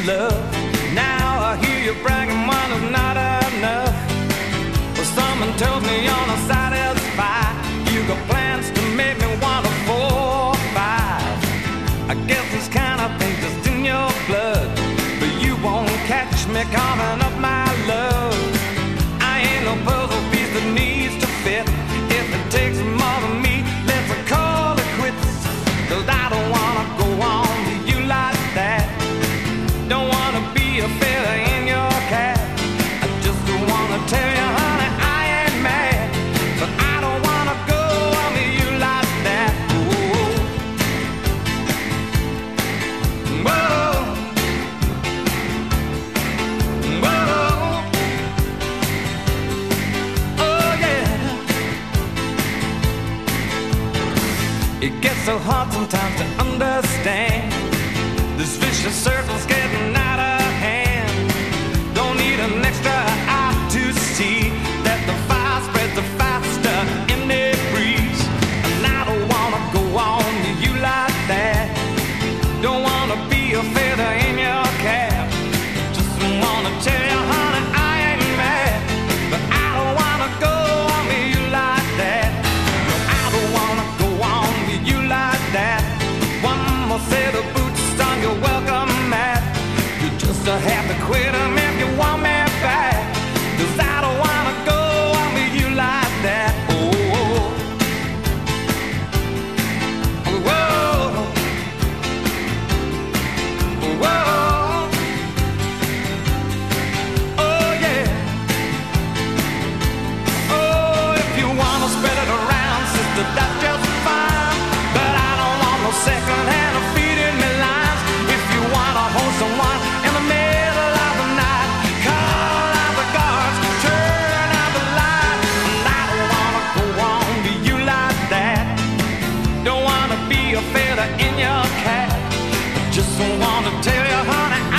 love. Now I hear you bragging one is not enough. Well, someone tells me you're not satisfied. You got plans to make me want a 4-5. I guess this kind of thing just in your blood, but you won't catch me coming up my love. I ain't no puzzle piece that needs to fit. If it takes more than me, let's call it quits. 'Cause I don't wanna go on to you like that. Don't wanna be a feather in your cap. I just wanna tell you, honey, I ain't mad, but I don't wanna go on to you like that. Whoa. Whoa. Whoa. Oh yeah. It gets so hard sometimes to understand. This vicious circle's getting out of hand. Don't need an extra eye to see that the fire spreads the faster in the breeze. And I don't wanna go on to you like that. Don't wanna be a feather in your cap. Just wanna tell you, honey, I ain't mad, but I don't wanna go on to you like that. No, I don't wanna go on to you like that. One more set of boots on your welcome mat. You just have to quit 'em if you want me back. 'Cause I don't wanna go on with you like that. Oh, whoa, whoa, oh yeah. Oh, if you wanna spread it around, sister, that's just fine. But I don't want no second-hand feeding me lines. If you wanna hold someone in the middle of the night, call out the guards, turn out the light. And I don't wanna go on to you like that. Don't wanna be a feather in your cap. Just wanna tell you, honey,